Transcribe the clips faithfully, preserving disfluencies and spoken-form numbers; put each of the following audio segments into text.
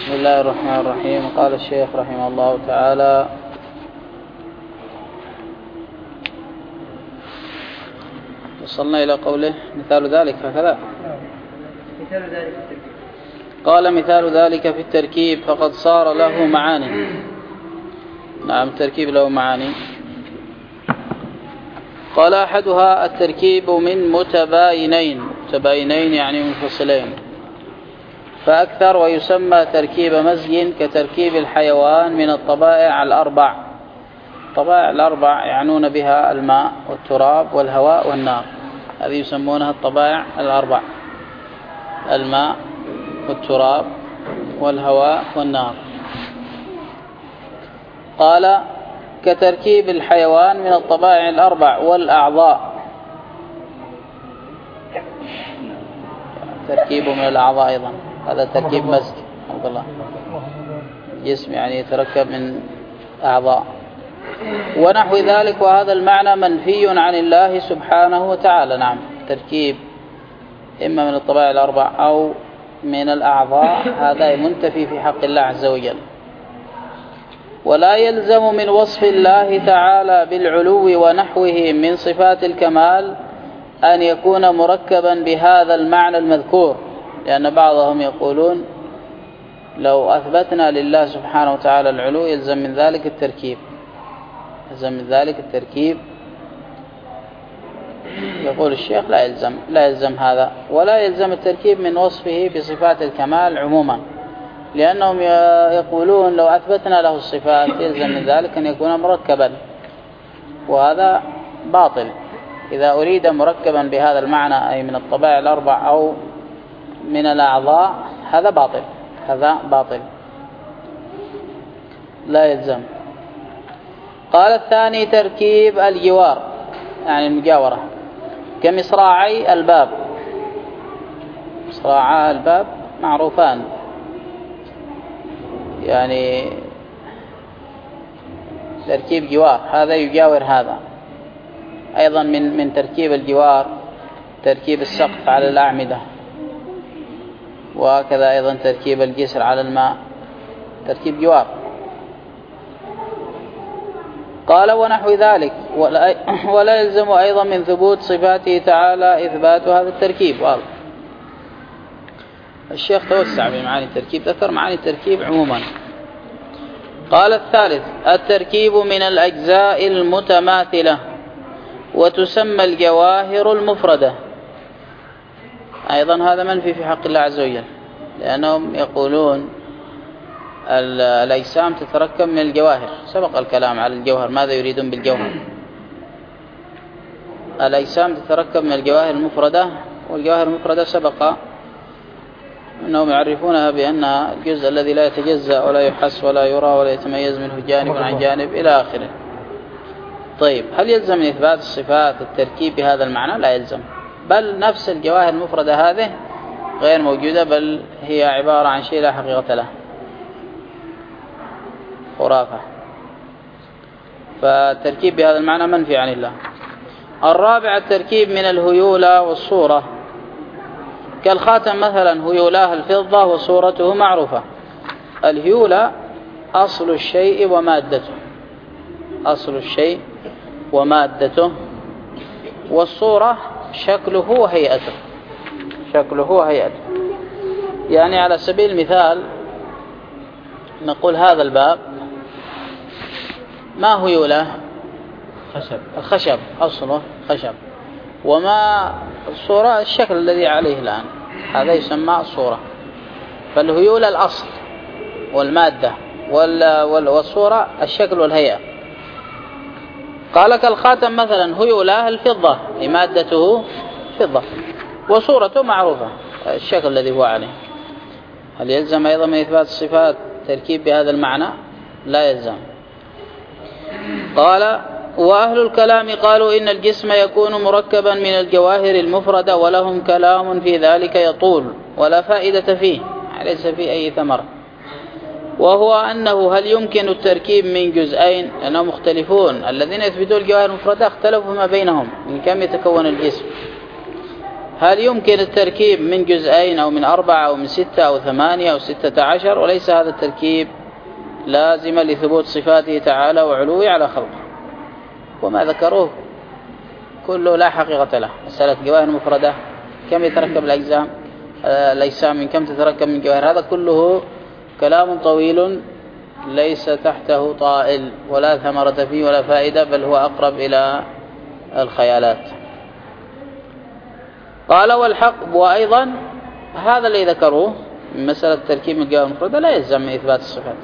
بسم الله الرحمن الرحيم. قال الشيخ رحمه الله تعالى: وصلنا إلى قوله مثال ذلك هكذا. مثال ذلك في التركيب. قال: مثال ذلك في التركيب فقد صار له معاني. نعم، التركيب له معاني. قال: أحدها التركيب من متباينين، متباينين يعني منفصلين فأكثر، ويسمى تركيب مزج كتركيب الحيوان من الطبائع الأربع. الطبائع الأربع يعنون بها الماء والتراب والهواء والنار، هذه يسمونها الطبائع الأربع: الماء والتراب والهواء والنار. قال: كتركيب الحيوان من الطبائع الأربع والأعضاء، تركيبه من الأعضاء أيضا، هذا تركيب مزج. عبد الله، جسم يعني يتركب من أعضاء ونحو ذلك، وهذا المعنى منفي عن الله سبحانه وتعالى. نعم، تركيب إما من الطبائع الأربع أو من الأعضاء هذا منتفي في حق الله عز وجل. ولا يلزم من وصف الله تعالى بالعلو ونحوه من صفات الكمال أن يكون مركبا بهذا المعنى المذكور، لأن بعضهم يقولون لو أثبتنا لله سبحانه وتعالى العلو يلزم من ذلك التركيب، يلزم من ذلك التركيب. يقول الشيخ: لا يلزم لا يلزم هذا، ولا يلزم التركيب من وصفه بصفات الكمال عموما، لأنهم يقولون لو أثبتنا له الصفات يلزم من ذلك أن يكون مركبا، وهذا باطل. إذا أريد مركبا بهذا المعنى أي من الطبائع الأربع أو من الأعضاء هذا باطل، هذا باطل لا يلزم. قال: الثاني تركيب الجوار يعني المجاورة، كمصراعي الباب. مصراعي الباب معروفان، يعني تركيب جوار، هذا يجاور هذا. أيضا من من تركيب الجوار تركيب السقف على الأعمدة، وهكذا أيضا تركيب الجسر على الماء، تركيب جوار. قال: ونحو ذلك، ولا, ولا يلزم أيضا من ثبوت صفاته تعالى إثبات هذا التركيب. واضح. الشيخ توسع بمعاني التركيب، ذكر معاني التركيب عموما. قال: الثالث التركيب من الأجزاء المتماثلة، وتسمى الجواهر المفردة. أيضا هذا منفي في حق الله عز وجل، لأنهم يقولون الأجسام تتركب من الجواهر. سبق الكلام على الجوهر، ماذا يريدون بالجوهر؟ الأجسام تتركب من الجواهر المفردة، والجواهر المفردة سبق أنهم يعرفونها بأنها الجزء الذي لا يتجزأ ولا يحس ولا يرى ولا يتميز منه جانب عن جانب إلى آخره. طيب، هل يلزم من إثبات الصفات التركيب بهذا المعنى؟ لا يلزم، بل نفس الجواهر المفردة هذه غير موجودة، بل هي عبارة عن شيء لا حقيقة له، خرافة. فالتركيب بهذا المعنى منفي عن الله. الرابع التركيب من الهيولة والصورة، كالخاتم مثلا، هيولاه الفضة وصورته معروفة. الهيولة أصل الشيء ومادته، أصل الشيء ومادته، والصورة شكله وهيئته، شكله وهيئته. يعني على سبيل المثال نقول هذا الباب ما هيولاه؟ خشب، الخشب أصله خشب، وما الصورة الشكل الذي عليه الآن، هذا يسمى الصورة. فالهيولة الأصل والمادة، والصورة الشكل والهيئة. قال: كالخاتم مثلا، هيولاه الفضة لمادته فضة، وصورته معروفة الشكل الذي هو عليه. هل يلزم أيضا من إثبات الصفات تركيب بهذا المعنى؟ لا يلزم. قال: وأهل الكلام قالوا إن الجسم يكون مركبا من الجواهر المفردة، ولهم كلام في ذلك يطول ولا فائدة فيه، ليس فيه أي ثمرة. وهو أنه هل يمكن التركيب من جزئين؟ لأنهم مختلفون، الذين يثبتون الجواهر المفردة اختلفوا ما بينهم من كم يتكون الجسم. هل يمكن التركيب من جزئين أو من أربعة أو من ستة أو ثمانية أو ستة عشر؟ وليس هذا التركيب لازما لثبوت صفاته تعالى وعلوه على خلقه. وما ذكروه كله لا حقيقة له. مسألة جواهر مفردة، كم يتركب الأجزاء الأجسام، من كم تتركب من جواهر، هذا كله كلام طويل ليس تحته طائل ولا ثمرة فيه ولا فائدة، بل هو أقرب إلى الخيالات. قال والحق، وأيضا هذا اللي ذكروه من مسألة تركيب من جواهر مفردة لا يلزم من إثبات الصفات.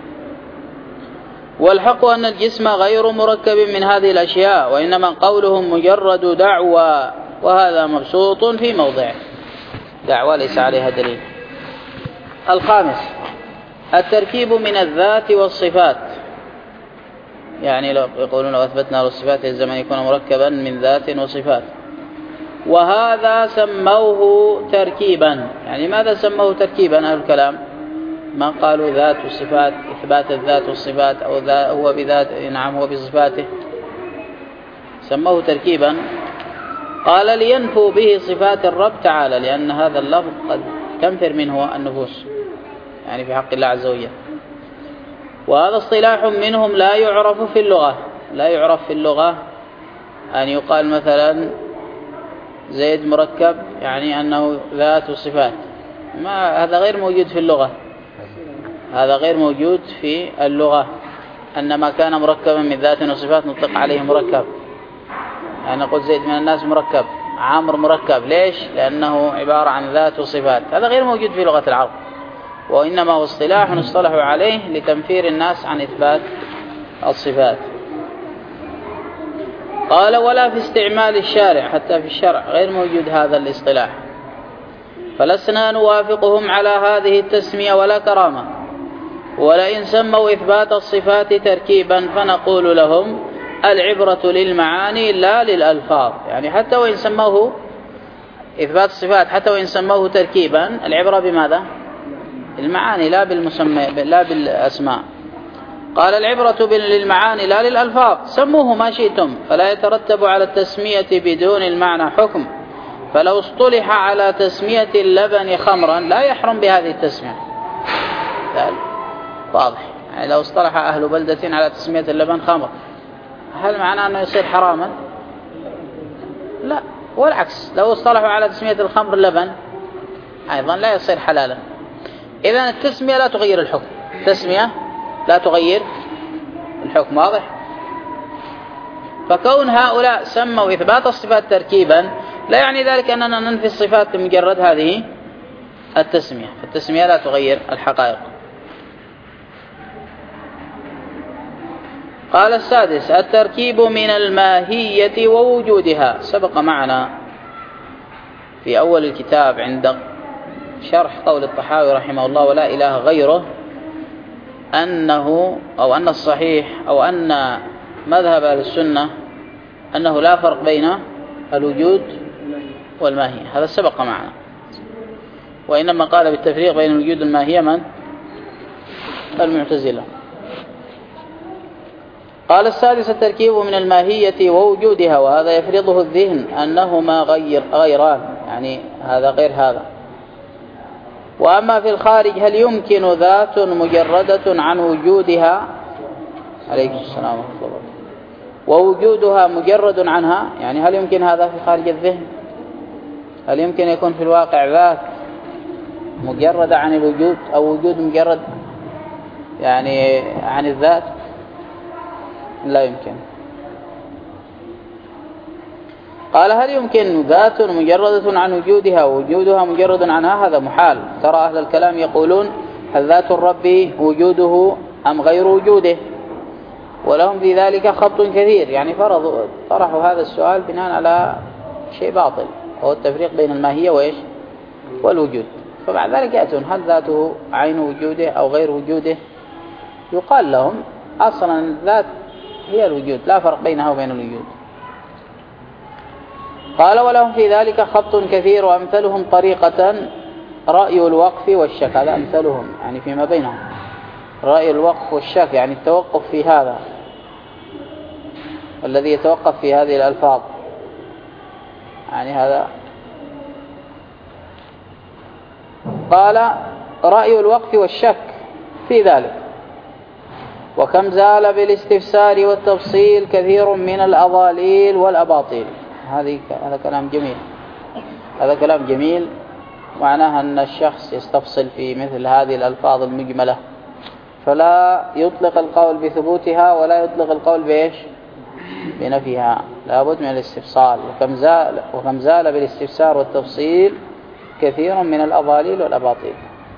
والحق أن الجسم غير مركب من هذه الأشياء، وإنما قولهم مجرد دعوى، وهذا مبسوط في موضعه. دعوى ليس عليها دليل. الخامس التركيب من الذات والصفات، يعني لو يقولون لو أثبتنا له الصفات يلزم أن يكون مركبا من ذات وصفات، وهذا سموه تركيبا. يعني ماذا سموه تركيبا أهل الكلام؟ ما قالوا ذات وصفات، إثبات الذات والصفات، أو هو بذات، نعم هو بصفاته، سموه تركيبا. قال لينفوا به صفات الرب تعالى، لأن هذا اللفظ قد تنفر منه النفوس، يعني في حق الله عز وجل. وهذا اصطلاح منهم لا يعرف في اللغة. لا يعرف في اللغة أن يقال مثلا زيد مركب، يعني أنه ذات وصفات، ما هذا غير موجود في اللغة. هذا غير موجود في اللغة. أن ما كان مركبا من ذات وصفات نطلق عليه مركب. يعني نقول زيد من الناس مركب، عامر مركب. ليش؟ لأنه عبارة عن ذات وصفات. هذا غير موجود في لغة العرب، وإنما هو اصطلاح اصطلحوا عليه لتنفير الناس عن إثبات الصفات. قال ولا في استعمال الشارع، حتى في الشرع غير موجود هذا الاصطلاح. فلسنا نوافقهم على هذه التسمية ولا كرامة. ولئن سموا إثبات الصفات تركيبا فنقول لهم العبرة للمعاني لا للألفاظ. يعني حتى وإن سموه إثبات الصفات، حتى وإن سموه تركيبا، العبرة بماذا؟ المعاني لا بالمسمى، لا بالأسماء. قال العبرة للمعاني لا للألفاظ. سموه ما شئتم، فلا يترتب على التسمية بدون المعنى حكم. فلو اصطلح على تسمية اللبن خمرا لا يحرم بهذه التسمية. واضح؟ يعني لو اصطلح أهل بلدة على تسمية اللبن خمر، هل معناه أنه يصير حراما؟ لا، والعكس، لو اصطلحوا على تسمية الخمر لبن أيضا لا يصير حلالا. إذن التسمية لا تغير الحكم. التسمية لا تغير الحكم. واضح؟ فكون هؤلاء سموا إثبات الصفات تركيبا لا يعني ذلك أننا ننفي الصفات لمجرد هذه التسمية. التسمية لا تغير الحقائق. قال السادس التركيب من الماهية ووجودها. سبق معنا في أول الكتاب عند شرح قول الطحاوي رحمه الله ولا إله غيره أنه أو أن الصحيح أو أن مذهب أهل السنة أنه لا فرق بين الوجود والماهية. هذا سبق معنا. وإنما قال بالتفريق بين الوجود والماهية من؟ المعتزلة. قال السادس التركيب من الماهية ووجودها، وهذا يفرضه الذهن أنهما غير غيران، يعني هذا غير هذا. وأما في الخارج هل يمكن ذات مجردة عن وجودها عليكم السلام ورحمة الله ووجودها مجرد عنها؟ يعني هل يمكن هذا في خارج الذهن؟ هل يمكن يكون في الواقع ذات مجردة عن الوجود أو وجود مجرد يعني عن الذات؟ لا يمكن. قال هل يمكن ذات مجردة عن وجودها ووجودها مجرد عنها؟ هذا محال. ترى أهل الكلام يقولون هل ذات الرب وجوده أم غير وجوده؟ ولهم في ذلك خبط كثير، يعني فرضوا طرحوا هذا السؤال بناء على شيء باطل، وهو التفريق بين الماهية وإيش والوجود. فبعد ذلك يأتون هل ذاته عين وجوده أو غير وجوده؟ يقال لهم أصلا الذات هي الوجود، لا فرق بينها وبين الوجود. قال ولهم في ذلك خبط كثير، وأمثلهم طريقة رأي الوقف والشك. هذا أمثلهم يعني فيما بينهم، رأي الوقف والشك يعني التوقف في هذا الذي يتوقف في هذه الألفاظ، يعني هذا قال رأي الوقف والشك في ذلك. وكم زال بالاستفسار والتفصيل كثير من الأضاليل والأباطيل. هذه هذا كلام جميل، هذا كلام جميل، معناها أن الشخص يستفصل في مثل هذه الألفاظ المجملة، فلا يطلق القول بثبوتها ولا يطلق القول بإيش؟ بنفيها، لابد من الاستفصال. وكم زال, وكم زال بالاستفسار والتفصيل كثير من الأضاليل والأباطيل.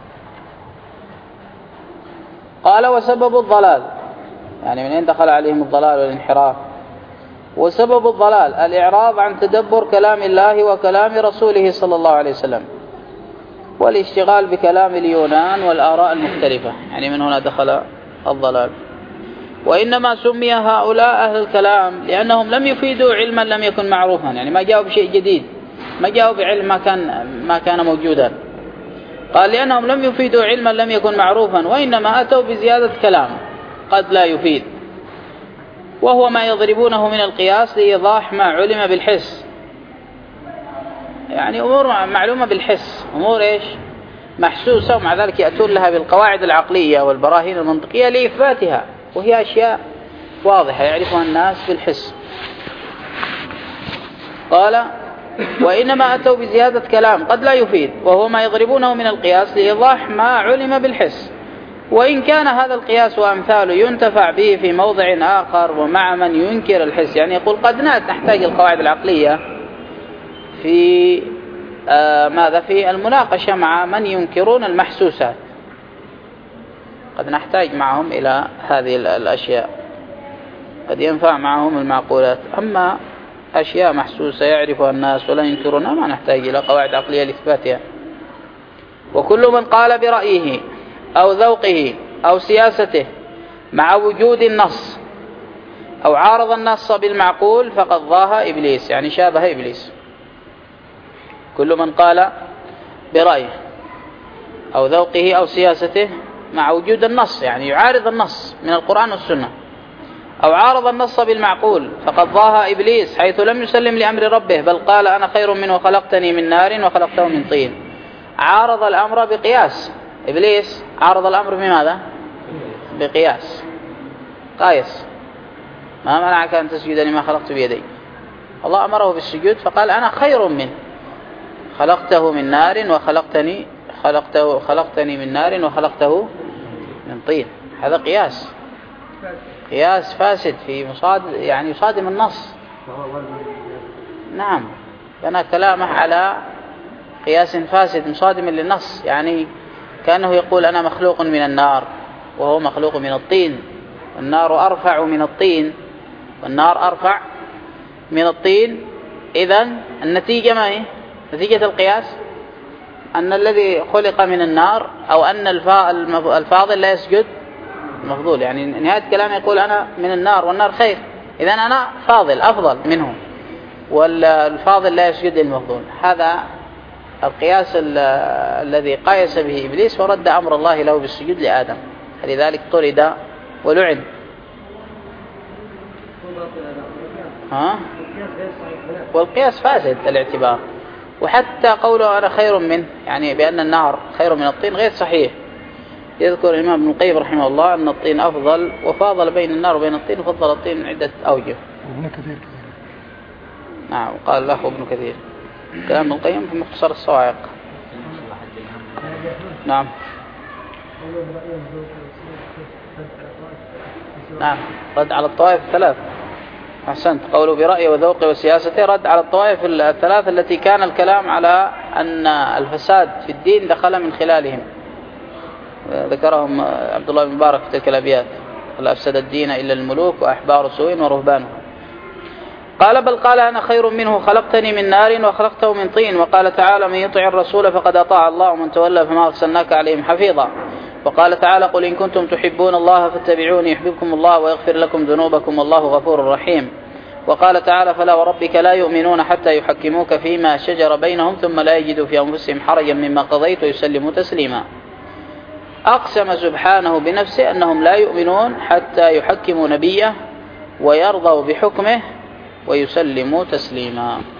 قال وسبب الضلال، يعني من أين دخل عليهم الضلال والانحراف؟ وسبب الضلال الإعراض عن تدبر كلام الله وكلام رسوله صلى الله عليه وسلم، والاشتغال بكلام اليونان والآراء المختلفة، يعني من هنا دخل الضلال. وإنما سمي هؤلاء أهل الكلام لأنهم لم يفيدوا علما لم يكن معروفا، يعني ما جاءوا بشيء جديد، ما جاءوا بعلم ما كان ما كان موجودا. قال لأنهم لم يفيدوا علما لم يكن معروفا، وإنما أتوا بزيادة كلام قد لا يفيد، وهو ما يضربونه من القياس لإيضاح ما علم بالحس، يعني أمور معلومة بالحس، أمور إيش؟ محسوسة، ومع ذلك يأتون لها بالقواعد العقلية والبراهين المنطقية لإثباتها، وهي أشياء واضحة يعرفها الناس بالحس. قال وإنما أتوا بزيادة كلام قد لا يفيد، وهو ما يضربونه من القياس لإيضاح ما علم بالحس، وإن كان هذا القياس وأمثاله ينتفع به في موضع آخر ومع من ينكر الحس، يعني يقول قد نحتاج القواعد العقلية في آه ماذا في المناقشة مع من ينكرون المحسوسات، قد نحتاج معهم إلى هذه الأشياء، قد ينفع معهم المعقولات. أما أشياء محسوسة يعرفها الناس ولا ينكرونها ما نحتاج إلى قواعد عقلية لإثباتها. وكل من قال برأيه أو ذوقه أو سياسته مع وجود النص أو عارض النص بالمعقول فقد ضاها إبليس، يعني شابه إبليس. كل من قال برأيه أو ذوقه أو سياسته مع وجود النص، يعني يعارض النص من القرآن والسنة، أو عارض النص بالمعقول فقد ضاها إبليس، حيث لم يسلم لأمر ربه بل قال أنا خير منه خلقتني من نار وخلقته من طين. عارض الأمر بقياس، إبليس عارض الأمر بماذا؟ بقياس، قايس. ما منعك أن تسجد لما خلقت بيدي؟ الله أمره بالسجود فقال أنا خير منه خلقته من نار وخلقتني خلقته خلقتني من نار وخلقته من طين. هذا قياس، قياس فاسد في مصاد يعني يصادم النص. نعم، كان كلامه على قياس فاسد مصادم للنص، يعني كأنه يقول أنا مخلوق من النار وهو مخلوق من الطين، النار أرفع من الطين والنار أرفع من الطين. إذن النتيجة ما هي؟ نتيجة القياس أن الذي خلق من النار أو أن الفاضل لا يسجد المفضول، يعني نهاية كلامه يقول أنا من النار والنار خير، إذن أنا فاضل أفضل منه والفاضل لا يسجد المفضول. هذا القياس الذي قايس به إبليس ورد أمر الله له بالسجود لآدم، لذلك طرد ولعن. ها؟ والقياس فاسد الاعتبار، وحتى قوله أنا خير منه يعني بأن النار خير من الطين غير صحيح. يذكر الإمام ابن القيم رحمه الله أن الطين أفضل، وفاضل بين النار وبين الطين، وفضل الطين عدة أوجه. ابن كثير نعم، قال له ابن كثير كلام ابن القيم في مختصر الصواعق. نعم نعم، رد على الطوائف الثلاث. أحسنت، قوله برأيه وذوقه وسياسته رد على الطوائف الثلاث التي كان الكلام على أن الفساد في الدين دخل من خلالهم، ذكرهم عبد الله بن مبارك في تلك الأبيات: لا أفسد الدين إلا الملوك وأحبار سوء ورهبانه. قال بل قال أنا خير منه خلقتني من نار وخلقته من طين. وقال تعالى من يطع الرسول فقد أطاع الله ومن تولى فما أرسلناك عليهم حفيظا. وقال تعالى قل إن كنتم تحبون الله فاتبعوني يحببكم الله ويغفر لكم ذنوبكم والله غفور رحيم. وقال تعالى فلا وربك لا يؤمنون حتى يحكموك فيما شجر بينهم ثم لا يجدوا في أنفسهم حرجا مما قضيت ويسلموا تسليما. أقسم سبحانه بنفسه أنهم لا يؤمنون حتى يحكموا نبيه ويرضوا بحكمه ويسلموا تسليما.